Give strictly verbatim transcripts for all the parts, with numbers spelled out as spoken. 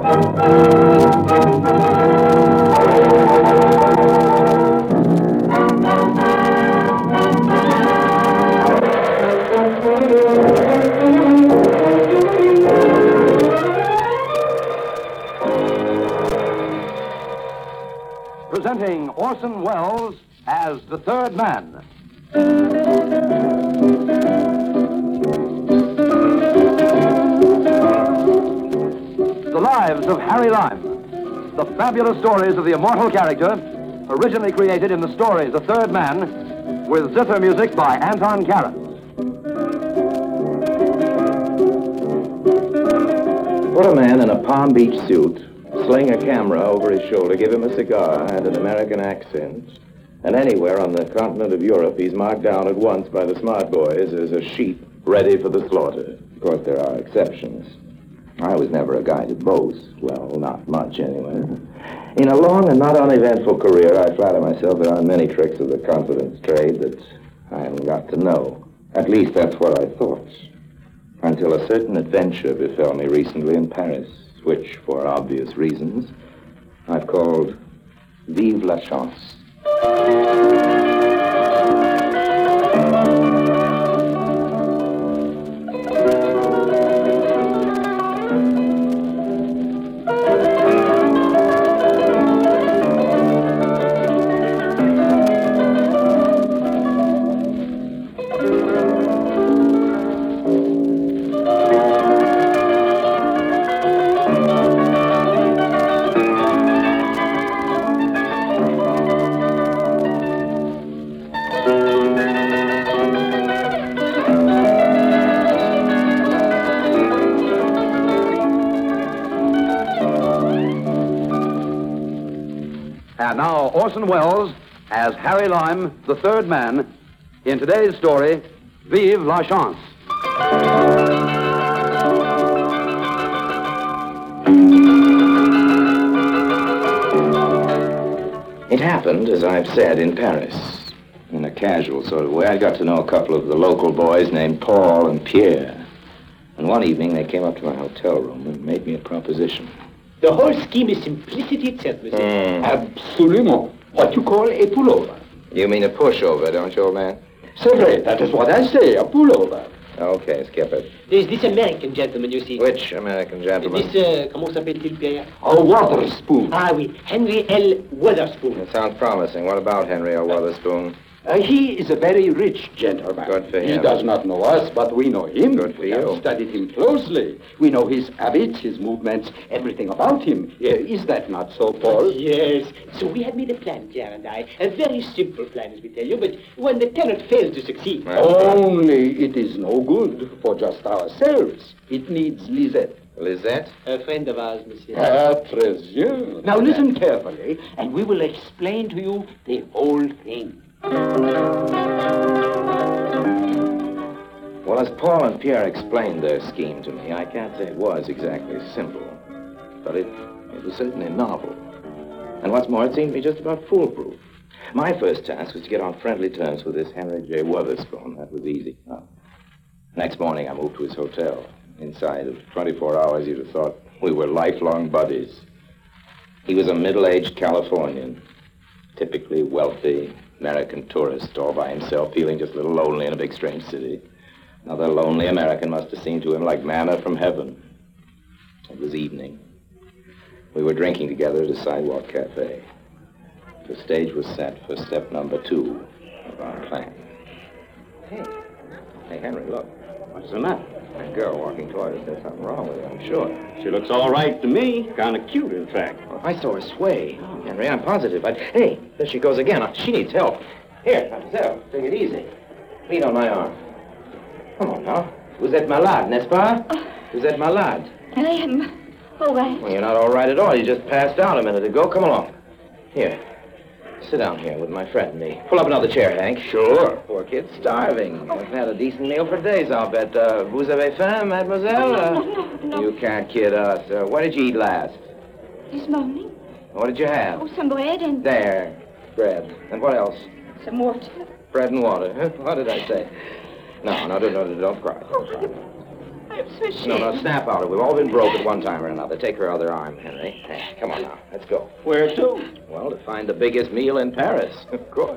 Presenting Orson Welles as the Third Man. The Lives of Harry Lime. The fabulous stories of the immortal character, originally created in the stories The Third Man, with zither music by Anton Karas. Put a man in a Palm Beach suit, sling a camera over his shoulder, give him a cigar and an American accent, and anywhere on the continent of Europe, he's marked down at once by the smart boys as a sheep ready for the slaughter. Of course, there are exceptions. I was never a guy to boast. Well, not much, anyway. In a long and not uneventful career, I flatter myself there aren't many tricks of the confidence trade that I haven't got to know. At least that's what I thought. Until a certain adventure befell me recently in Paris, which, for obvious reasons, I've called Vive la Chance. And now, Orson Welles as Harry Lime, the Third Man, in today's story, Vive la Chance. It happened, as I've said, in Paris, in a casual sort of way. I got to know a couple of the local boys named Paul and Pierre. And one evening, they came up to my hotel room and made me a proposition. The whole scheme is simplicity itself, monsieur. Mm. Absolument. What you call a pullover. You mean a pushover, don't you, old man? C'est vrai, that is what I say, a pullover. Okay, skip it. There's this American gentleman, you see. Which American gentleman? This, uh, comment s'appelle-t-il, Pierre? Oh, Wotherspoon. Ah, oui, Henry L. Wotherspoon. It sounds promising. What about Henry L. Wotherspoon? Uh, he is a very rich gentleman. Good for him. He does not know us, but we know him. Good for we you. have studied him closely. We know his habits, his movements, everything about him. Uh, is that not so, Paul? Yes. So we have made a plan, Pierre and I. A very simple plan, as we tell you, but one that cannot fail to succeed. Only it is no good for just ourselves. It needs Lisette. Lisette? A friend of ours, monsieur. Ah, très bien. Now listen carefully, and we will explain to you the whole thing. Well, as Paul and Pierre explained their scheme to me, I can't say it was exactly simple, but it, it was certainly novel. And what's more, it seemed to me just about foolproof. My first task was to get on friendly terms with this Henry J. Wotherspoon. That was easy. Oh. Next morning, I moved to his hotel. Inside of twenty-four hours, you'd have thought we were lifelong buddies. He was a middle-aged Californian, typically wealthy, American tourist, all by himself, feeling just a little lonely in a big, strange city. Another lonely American must have seemed to him like manna from heaven. It was evening. We were drinking together at a sidewalk cafe. The stage was set for step number two of our plan. Hey, hey, Henry, look. What's the matter? That girl walking toward us, there's something wrong with her, I'm sure. She looks all right to me. Kind of cute, in fact. Well, I saw her sway. Henry, I'm positive. I... Hey, there she goes again. She needs help. Here, Mademoiselle, take it easy. Lean on my arm. Come on now. Vous êtes malade, n'est-ce pas? Vous êtes malade. I am all right. Well, you're not all right at all. You just passed out a minute ago. Come along. Here. Sit down here with my friend and me. Pull up another chair, Hank. Sure. Poor kid's starving. Hasn't had a decent meal for days, I'll bet. Uh, vous avez faim, mademoiselle? No, no, no, no. You can't kid us. Uh, what did you eat last? This morning? What did you have? Oh, some bread and... There. Bread. And what else? Some water. Bread and water. What did I say? No, no, no, no, don't cry. Don't cry. I so ashamed. No, no, snap out of it. We've all been broke at one time or another. Take her other arm, Henry. Hey, come on now. Let's go. Where to? Well, to find the biggest meal in Paris. Of course.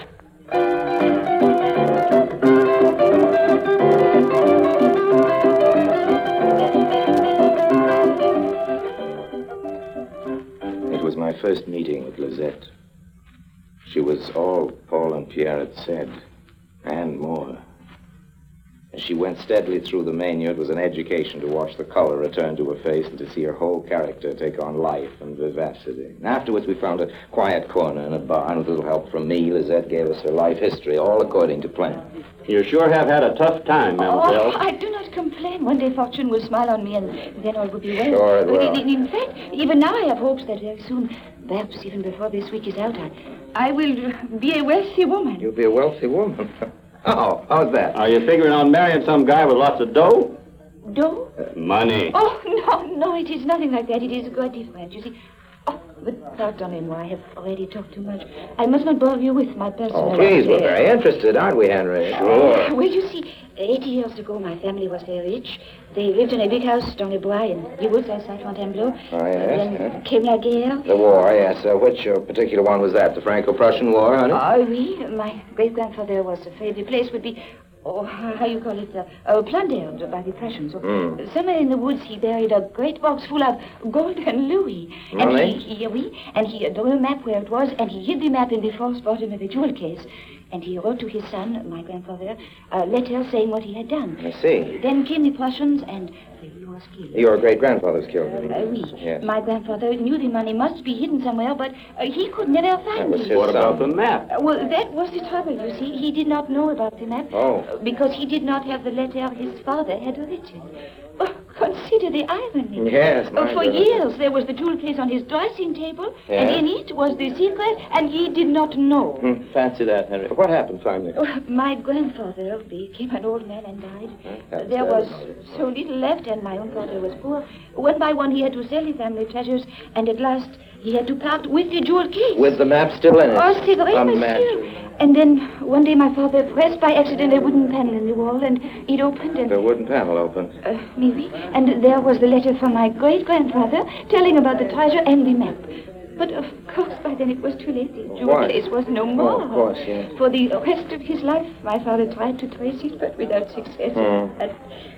It was my first meeting with Lisette. She was all Paul and Pierre had said, and more. As she went steadily through the menu, it was an education to watch the color return to her face and to see her whole character take on life and vivacity. And afterwards, we found a quiet corner in a bar, and with a little help from me, Lisette gave us her life history, all according to plan. You sure have had a tough time, mademoiselle. Oh, I do not complain. One day fortune will smile on me, and then all will be well. Sure it will. In, in fact, even now I have hopes that very soon, perhaps even before this week is out, I, I will be a wealthy woman. You'll be a wealthy woman. Oh, how's that? Are you figuring on marrying some guy with lots of dough? Dough? Money. Oh, no, no, it is nothing like that. It is quite different. You see, oh, but pardonnez-moi, I have already talked too much. I must not bore you with my personal Oh, please, we're affairs. very interested, aren't we, Henry? Well, you see, eighty years ago, my family was very rich. They lived in a big house dans les bois in the woods outside Fontainebleau. Oh, yes, Then yes. came la guerre. The war, yes. Uh, which uh, particular one was that? The Franco-Prussian War, honey? Oh, oui. My great-grandfather was afraid the place would be, oh, how you call it, uh, uh, plundered by the Prussians. So, Mm. somewhere in the woods, he buried a great box full of golden louis. And Really? he, he, oui, and he drew a map where it was, and he hid the map in the false bottom of a jewel case. And he wrote to his son, my grandfather, a letter saying what he had done. I see. Then came the Prussians, and he was killed. Your great-grandfather was killed. Uh, oui. Yes. My grandfather knew the money must be hidden somewhere, but uh, he could never That find was it. his What about the son. map? Uh, well, that was the trouble, you see. He did not know about the map. Oh. uh, Because he did not have the letter his father had written. Oh, consider the irony. Yes, Uh, my for goodness. years, there was the jewel case on his dressing table, Yes. and in it was the secret, and he did not know. Hmm, fancy that, Henry. What happened finally? Oh, my grandfather became an old man and died. That's There sad. was so little left, and my own father was poor. One by one, he had to sell his family treasures, and at last, he had to part with the jewel case. With the map still in it? Oh, c'est vrai, Imagine. monsieur. And then, one day, my father pressed by accident a wooden panel in the wall, and it opened, and... The wooden panel opened. Uh, maybe. And there was the letter from my great-grandfather telling about the treasure and the map. But, of course, by then it was too late. The jewel Why? case was no more. Oh, of course, yes. For the rest of his life, my father tried to trace it, but without success. Hmm. At,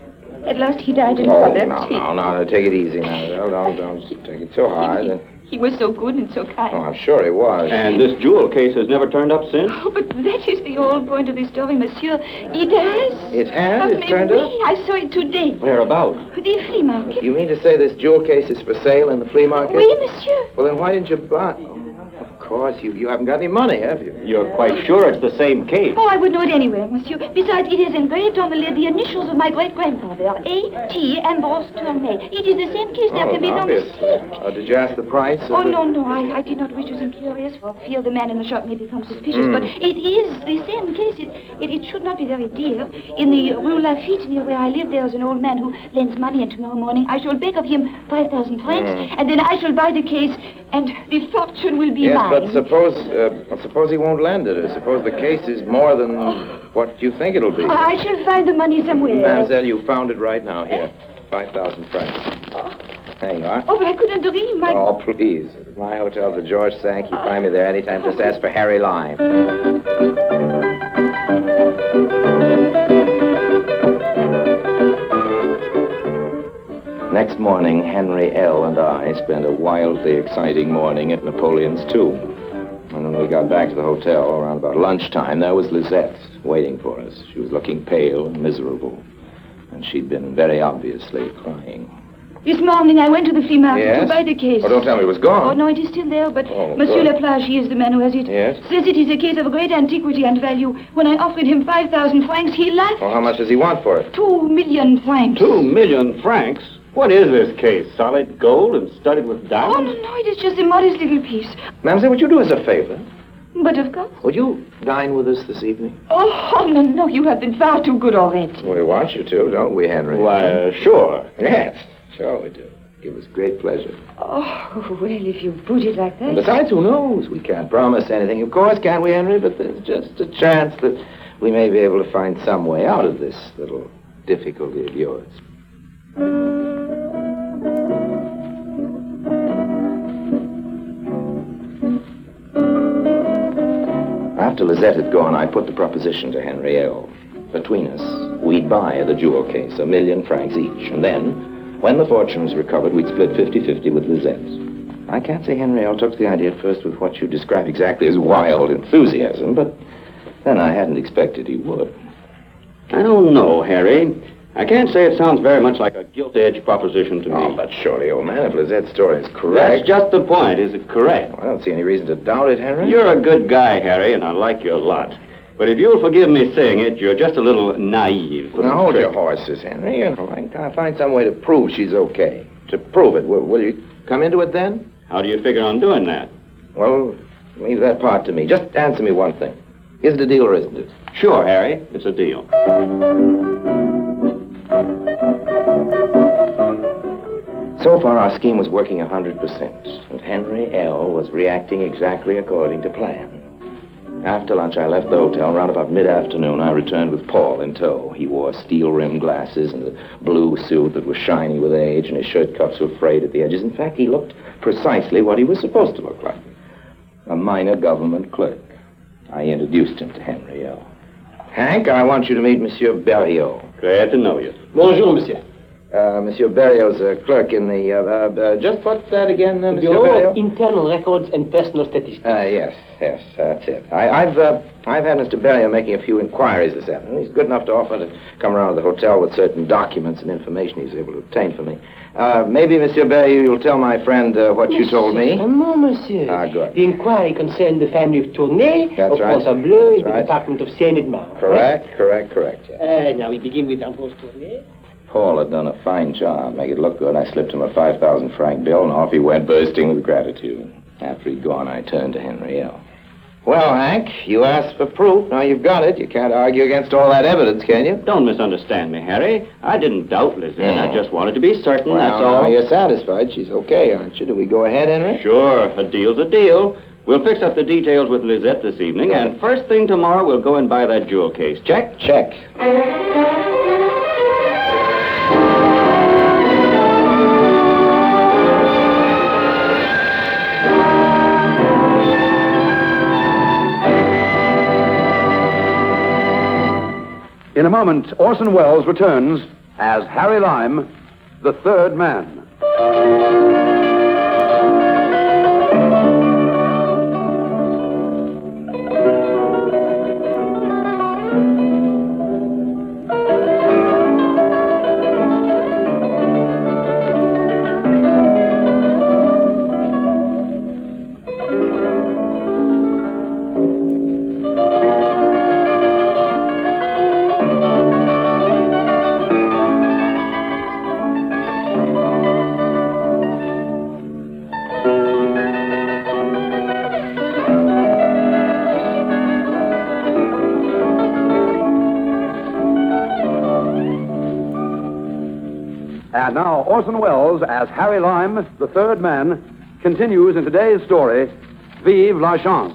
at last, he died in Oh, poverty. no, no, no, no, take it easy now. Don't, don't, don't take it too hard. He was so good and so kind. Oh, I'm sure he was. And this jewel case has never turned up since? Oh, but that is the whole point of the story, monsieur. It has. It has? Oh, It turned oui, up? I saw it today. Whereabouts? The flea market. You mean to say this jewel case is for sale in the flea market? Oui, monsieur. Well, then why didn't you buy... Oh, of course, you, you haven't got any money, have you? You're quite sure it's the same case? Oh, I would know it anywhere, monsieur. Besides, it is engraved on the lid the initials of my great-grandfather, A T Ambrose Tournay. It is the same case. There Oh, can be no obviously. mistake. Uh, did you ask the price? of Oh, the- no, no, I, I did not wish to seem curious for fear the man in the shop may become suspicious, Mm. but it is the same case. It, it, it should not be very dear. In the Rue Lafitte, near where I live, there is an old man who lends money, and tomorrow morning I shall beg of him five thousand francs, Mm. and then I shall buy the case, and the fortune will be Yes, mine. but suppose, uh, suppose he won't lend it, or suppose the case is more than what you think it'll be. I shall find the money somewhere. Mademoiselle, you found it right now. Here, five thousand francs. There you are. Oh, but I couldn't dream. I... Oh, please. My hotel's the George Sank. You find me there anytime. Just ask for Harry Lime. Next morning, Henry L. and I spent a wildly exciting morning at Napoleon's tomb. And when we got back to the hotel around about lunchtime, there was Lisette waiting for us. She was looking pale and miserable. And she'd been very obviously crying. This morning I went to the flea market Yes? to buy the case. Oh, don't tell me it was gone. Oh, no, it is still there, but Oh, Monsieur good. Laplage, he is the man who has it, Yes? says it is a case of great antiquity and value. When I offered him five thousand francs, he laughed. Well, how much does he want for it? Two million francs. Two million francs? What is this case? Solid gold and studded with Oh, no, diamonds? no, it is just a modest little piece. Mademoiselle, would you do us a favor? But of course. Would you dine with us this evening? Oh, oh, no, no, you have been far too good already. We want you to, don't we, Henry? Why, uh, sure. Yes, sure we do. Give us great pleasure. Oh, well, if you put it like And that. besides, who knows? We can't promise anything. Of course, can't we, Henry? But there's just a chance that we may be able to find some way out of this little difficulty of yours. After Lizette had gone, I put the proposition to Henry L. Between us, we'd buy the jewel case, a million francs each, and then, when the fortune was recovered, we'd split fifty-fifty with Lizette. I can't say Henry L. took the idea at first with what you describe exactly as wild enthusiasm, but then I hadn't expected he would. I don't know, Harry. I can't say it sounds very much like a gilt-edged proposition to me. Oh, but surely, old man, if Lizette's story is correct... That's just the point. Is it correct? Well, I don't see any reason to doubt it, Henry. You're a good guy, Harry, and I like you a lot. But if you'll forgive me saying it, you're just a little naive. Now, hold your horses, Henry. You know, I gotta find some way to prove she's okay. To prove it. Will, will you come into it then? How do you figure on doing that? Well, leave that part to me. Just answer me one thing. Is it a deal or isn't it? Sure, Harry. It's a deal. So far, our scheme was working one hundred percent, and Henry L. was reacting exactly according to plan. After lunch, I left the hotel. Around about mid-afternoon, I returned with Paul in tow. He wore steel-rimmed glasses and a blue suit that was shiny with age, and his shirt cuffs were frayed at the edges. In fact, he looked precisely what he was supposed to look like, a minor government clerk. I introduced him to Henry L. Hank, I want you to meet Monsieur Berriot. Glad to know you. Bonjour, monsieur. Uh, Monsieur Berriot's a clerk in the, uh, uh, uh, just what's that again, uh, Monsieur Bureau of Berriot? Internal Records and Personal Statistics. Uh, yes, yes, that's it. I, I've, uh, I've had Mister Berriot making a few inquiries this afternoon. He's good enough to offer to come around to the hotel with certain documents and information he's able to obtain for me. Uh, maybe, Monsieur Berriot, you'll tell my friend uh, what you told me. No, monsieur. Ah, good. The inquiry concerned the family of Tournay, That's of right. Pont Bleu, in the right. department of Seine-et-Marne. Correct, correct, correct. Yeah. Uh, now we begin with Ambrose Tournay. Paul had done a fine job, make it look good. I slipped him a five thousand franc bill, and off he went, bursting with gratitude. After he'd gone, I turned to Henry L. Well, Hank, you asked for proof. Now you've got it. You can't argue against all that evidence, can you? Don't misunderstand me, Harry. I didn't doubt Lizette. Mm. I just wanted to be certain, Well, that's all. now you're satisfied. She's okay, aren't you? Do we go ahead, Henry? Sure, a deal's a deal. We'll fix up the details with Lizette this evening, and first thing tomorrow, we'll go and buy that jewel case. Check? Check. In a moment, Orson Welles returns as Harry Lime, the third man. And now Orson Welles as Harry Lime, the third man, continues in today's story, Vive la Chance.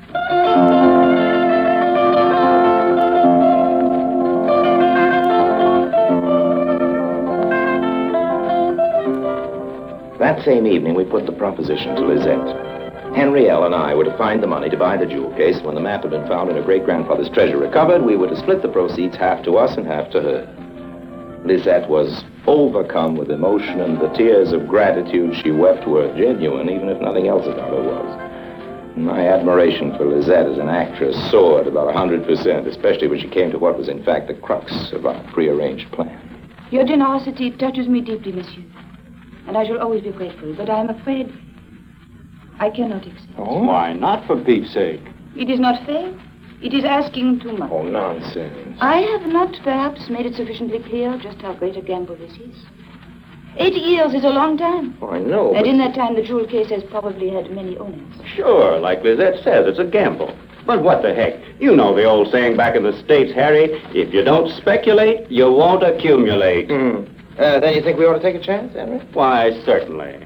That same evening, we put the proposition to Lizette. Henry L. and I were to find the money to buy the jewel case. When the map had been found and her great-grandfather's treasure recovered, we were to split the proceeds, half to us and half to her. Lizette was overcome with emotion, and the tears of gratitude she wept were genuine, even if nothing else about her was. My admiration for Lizette as an actress soared about one hundred percent, especially when she came to what was in fact the crux of our prearranged plan. Your generosity touches me deeply, monsieur. And I shall always be grateful, but I am afraid I cannot accept. Oh? Why not, for Pete's sake? It is not fair. It is asking too much. Oh, nonsense. I have not perhaps made it sufficiently clear just how great a gamble this is. Eighty years is a long time. Oh, I know, And but... in that time, the jewel case has probably had many owners. Sure, like Lizette says, it's a gamble. But what the heck? You know the old saying back in the States, Harry, if you don't speculate, you won't accumulate. Hmm. Uh, then you think we ought to take a chance, Henry? Why, certainly.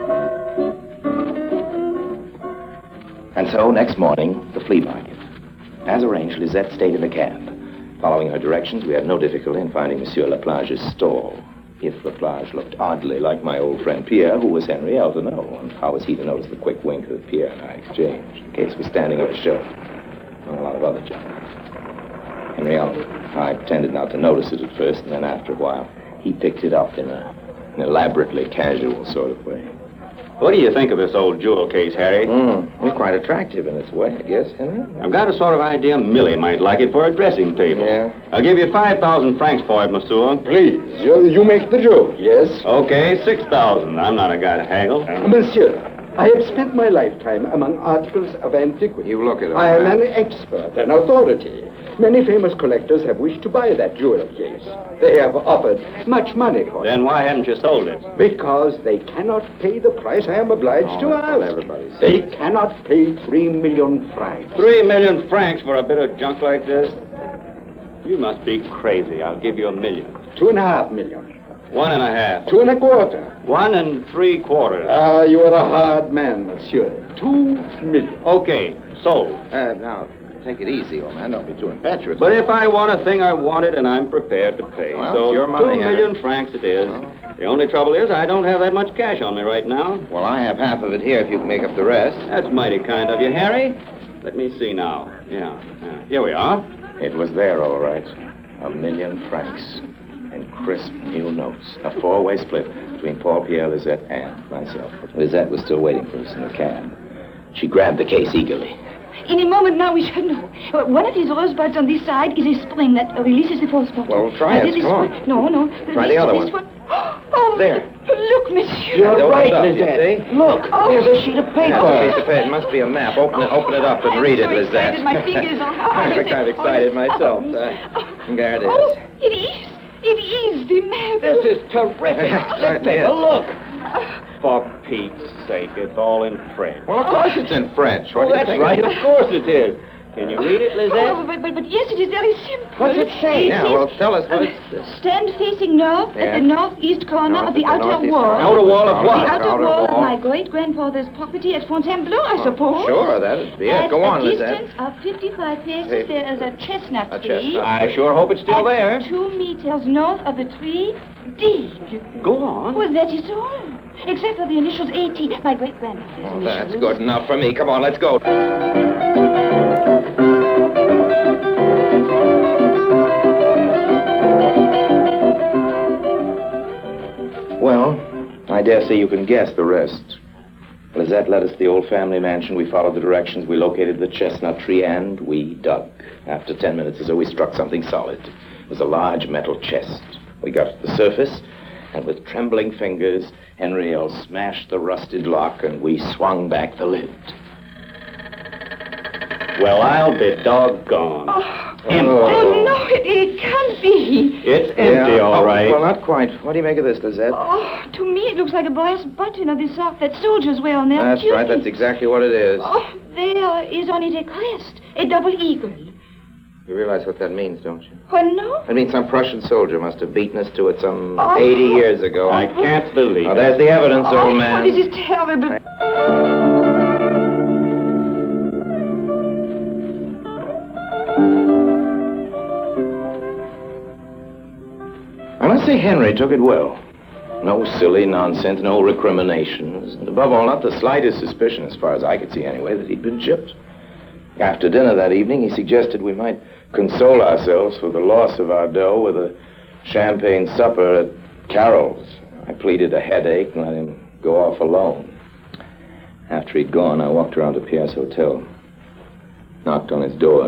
And so, next morning, the flea market. As arranged, Lisette stayed in the cab. Following her directions, we had no difficulty in finding Monsieur Laplage's stall. If Laplage looked oddly like my old friend Pierre, who was Henrielle to know? And how was he to notice the quick wink that Pierre and I exchanged? The case was standing on a shelf, among a lot of other junk. Henrielle, I pretended not to notice it at first, and then after a while, he picked it up in a, an elaborately casual sort of way. What do you think of this old jewel case, Harry? Mm, it's quite attractive in its way, I guess, Henry. I've got a sort of idea Millie might like it for a dressing table. Yeah? I'll give you five thousand francs for it, monsieur. Please, you, you make the joke, yes? Okay, six thousand. I'm not a guy to haggle. Monsieur, I have spent my lifetime among articles of antiquity. You look at it. I am an expert, an authority. Many famous collectors have wished to buy that jewel case. They have offered much money for it. Then why haven't you sold it? Because they cannot pay the price I am obliged Oh, to that's what ask. everybody says. They cannot pay three million francs. Three million francs for a bit of junk like this? You must be crazy. I'll give you a million. Two and a half million. One and a half. Two and a quarter. One and three quarters. Ah, you are a hard man, monsieur. Two million. Okay, sold. Uh, now, take it easy, old man. Don't be too impetuous. But if I want a thing, I want it, and I'm prepared to pay. Well, so it's your money, two Harry. million francs it is. Well. The only trouble is I don't have that much cash on me right now. Well, I have half of it here if you can make up the rest. That's mighty kind of you, Harry. Let me see now. Yeah, yeah. Here we are. It was there, all right. A million francs. In crisp new notes. A four-way split between Paul, Pierre, Lisette, and myself. Lisette was still waiting for us in the cab. She grabbed the case eagerly. In a moment now, we shall know. Uh, One of these rosebuds on this side is a spring that uh, releases the force button. Well, try Uh, it. this Come on. one- No, no. Try this, the other this one. Oh, There. Look, monsieur. You're Open right, it up, you Lisette. see? Look, Oh. there's a sheet of paper. That's a piece of paper. It must be a map. Open it, open it up and I'm read so it, Lisette. excited. My fingers are hard. I'm kind of excited myself. Uh, there it is. Oh, it is. It is the map. This is terrific. Right, Take yeah. a look. For Pete's sake, it's all in French. Well, of course it's in French. What Oh, do you that's think? right. Of course it is. Can you read it, Oh, Lisette? but, but, but yes, it is very simple. What's it say? Yeah, well, tell us what Uh, it's... stand facing north Yeah. at the northeast corner North of the at the outer northeast wall. corner. Outer wall of The what? outer Outer wall of wall. my great-grandfather's property at Fontainebleau, I suppose. Sure, that'd be it. At Go on, a Lisette. distance of fifty-five paces, Hey. there is a chestnut A tree. chestnut. I sure hope it's still At there. two meters north of the tree, dig. Go on. Well, that is all. Except for the initials A T, my great-grandfather's Well, initials. that's good enough for me. Come on, let's go. Well, I dare say you can guess the rest. Lisette led us to the old family mansion. We followed the directions. We located the chestnut tree, and we dug. After ten minutes or so, we struck something solid. It was a large metal chest. We got to the surface, and with trembling fingers, Henrielle smashed the rusted lock, and we swung back the lid. Well, I'll be doggone. Empty. Oh, no, it, it can't be. It's empty, all Oh, right. well, not quite. What do you make of this, Lisette? Oh, to me it looks like a brass button of the sort that soldiers wear on their That's tunics. right. That's exactly what it is. Oh, there is on it a crest, a double eagle. You realize what that means, don't you? Well, no. It means some Prussian soldier must have beaten us to it some Oh. eighty years ago. I can't believe Now, it. there's the evidence, Oh, old man. this is terrible. I must say Henry took it well. No silly nonsense, no recriminations, and above all, not the slightest suspicion, as far as I could see anyway, that he'd been gypped. After dinner that evening, he suggested we might console ourselves for the loss of our dough with a champagne supper at Carol's. I pleaded a headache and let him go off alone. After he'd gone, I walked around to Pierre's hotel, knocked on his door.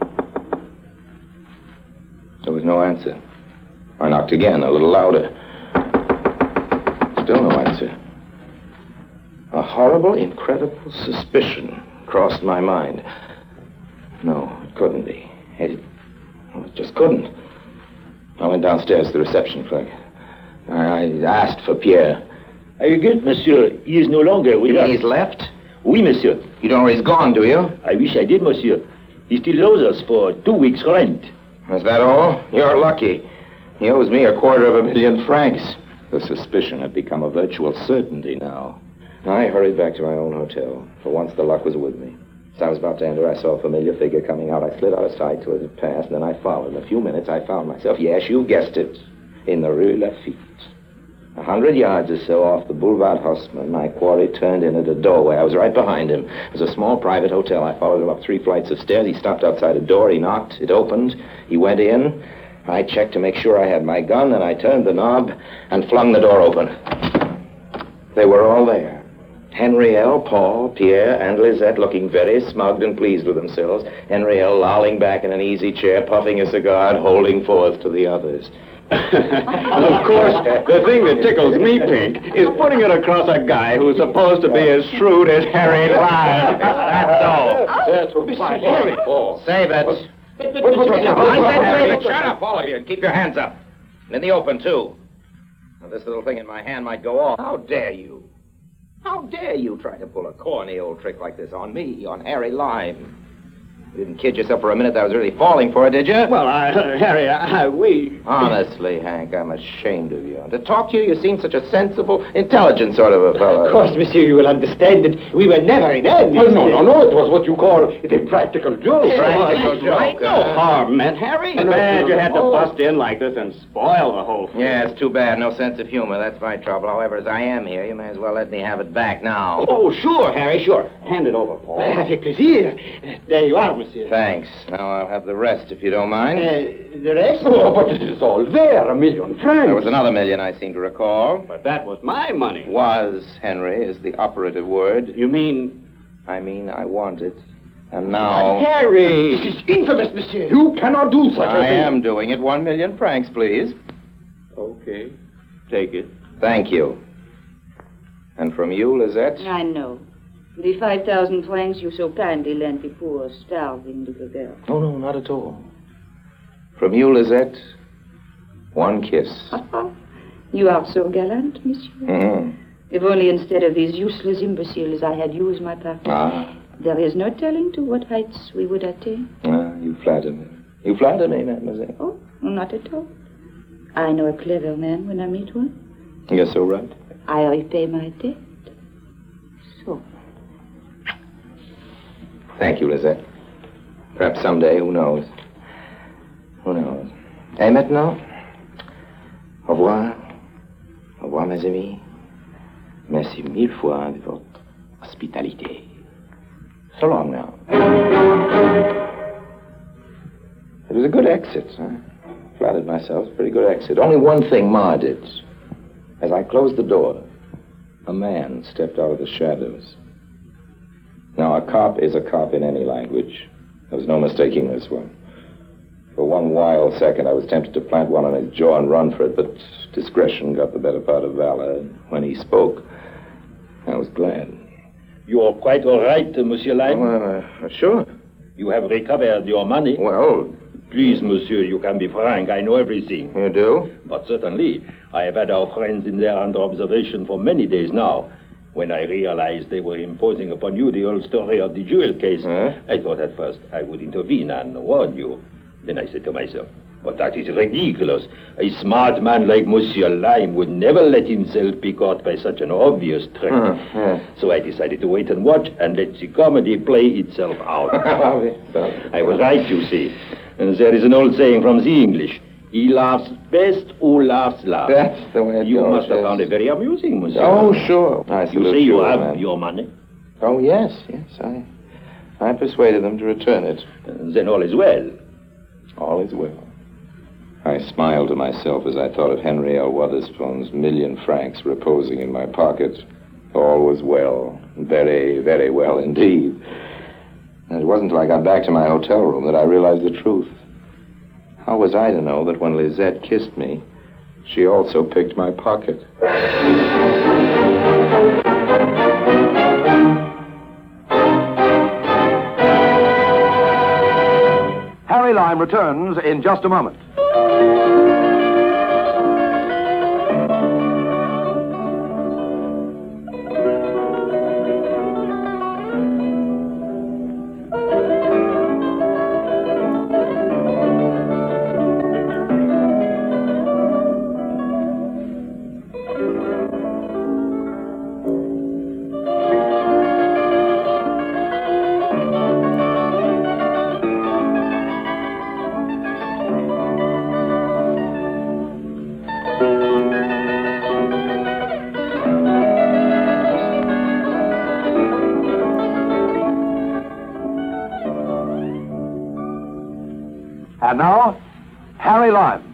There was no answer. I knocked again, a little louder. Still no answer. A horrible, incredible suspicion crossed my mind. No, it couldn't be. It, well, it just couldn't. I went downstairs to the reception clerk. I, I asked for Pierre. Are you good, monsieur? He is no longer with us. He's left? Oui, monsieur. You don't know where he's gone, do you? I wish I did, monsieur. He still owes us for two weeks' rent. Is that all? You're lucky. He owes me a quarter of a million francs. The suspicion had become a virtual certainty now. I hurried back to my own hotel. For once, the luck was with me. As I was about to enter, I saw a familiar figure coming out. I slid out of sight till it had passed, and then I followed. In a few minutes, I found myself, yes, you guessed it, in the Rue Lafitte. A hundred yards or so off the Boulevard Haussmann, my quarry turned in at a doorway. I was right behind him. It was a small private hotel. I followed him up three flights of stairs. He stopped outside a door. He knocked. It opened. He went in. I checked to make sure I had my gun, and I turned the knob and flung the door open. They were all there. Henrielle, Paul, Pierre, and Lisette looking very smug and pleased with themselves. Henrielle lolling back in an easy chair, puffing a cigar and holding forth to the others. Of course, the thing that tickles me pink is putting it across a guy who's supposed to be as shrewd as Harry Lime. That's all. That's what Harry. Oh. Save it. I said save it. Shut up, all of you, and keep your hands up. And in the open, too. Now, this little thing in my hand might go off. How dare you? How dare you try to pull a corny old trick like this on me, on Harry Lime? You didn't kid yourself for a minute that I was really falling for it, did you? Well, I, uh, Harry, I, we... Honestly, Hank, I'm ashamed of you. To talk to you, you seem such a sensible, intelligent sort of a fellow. Of course, monsieur, you will understand that we were never in earnest. Well, no, no, no. It was what you call a practical joke. Practical joke, No huh? harm meant, Harry. no, Bad you no, had to no. bust in like this and spoil the whole thing. Yeah, it's too bad. No sense of humor. That's my trouble. However, as I am here, you may as well let me have it back now. Oh, sure, Harry, sure. Hand it over, Paul. Avec plaisir. There you are, monsieur. Thanks. Now I'll have the rest, if you don't mind. Uh, the rest? Oh, but it is all there. A million francs. There was another million, I seem to recall. But that was my money. Was, Henry, is the operative word. You mean... I mean, I want it. And now... Harry! This is infamous, monsieur. You cannot do such a I thing. am doing it. One million francs, please. Okay. Take it. Thank you. And from you, Lisette? I know. The five thousand francs you so kindly lent the poor, starving little girl. Oh, no, not at all. From you, Lisette, one kiss. You are so gallant, monsieur. Mm-hmm. If only instead of these useless imbeciles I had you as my partner. Ah. There is no telling to what heights we would attain. Ah, you flatter me. You flatter me, mademoiselle. Oh, not at all. I know a clever man when I meet one. You're so right. I repay my debt. So. Thank you, Lisette. Perhaps someday, who knows? Who knows? Et maintenant? Au revoir. Au revoir, mes amis. Merci mille fois de votre hospitalité. So long now. It was a good exit. I flattered myself. Pretty good exit. Only one thing marred it. As I closed the door, a man stepped out of the shadows. Now, a cop is a cop in any language. There was no mistaking this one. For one wild second, I was tempted to plant one on his jaw and run for it, but discretion got the better part of valor. When he spoke, I was glad. You are quite all right, Monsieur Lime. Well, uh, sure. You have recovered your money. Well, Please, monsieur, you can be frank. I know everything. you do? But certainly, I have had our friends in there under observation for many days now. When I realized they were imposing upon you the old story of the jewel case, Huh? I thought at first I would intervene and warn you. Then I said to myself, but that is ridiculous. A smart man like Monsieur Lime would never let himself be caught by such an obvious trick. Huh, yeah. So I decided to wait and watch and let the comedy play itself out. I was right, you see. And there is an old saying from the English. He laughs best who laughs last. That's the way it You goes, must have yes. found it very amusing, monsieur. Oh, sure. I You salute say you have man. your money. Oh, yes, yes. I, I persuaded them to return it. Then all is well. All is well. I smiled to myself as I thought of Henrielle Wotherspoon's million francs reposing in my pocket. All was well. Very, very well indeed. And it wasn't until I got back to my hotel room that I realized the truth. How was I to know that when Lisette kissed me, she also picked my pocket? Harry Lime returns in just a moment. And now, Harry Lime.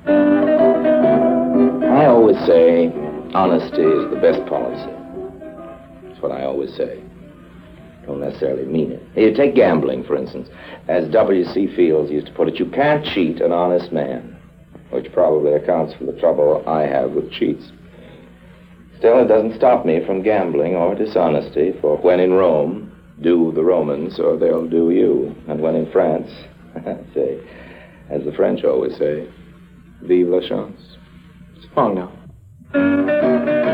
I always say honesty is the best policy. That's what I always say. Don't necessarily mean it. You take gambling, for instance. As W C Fields used to put it, you can't cheat an honest man, which probably accounts for the trouble I have with cheats. Still, it doesn't stop me from gambling or dishonesty, for when in Rome, do the Romans or they'll do you. And when in France, I say, as the French always say, vive la chance. So long now.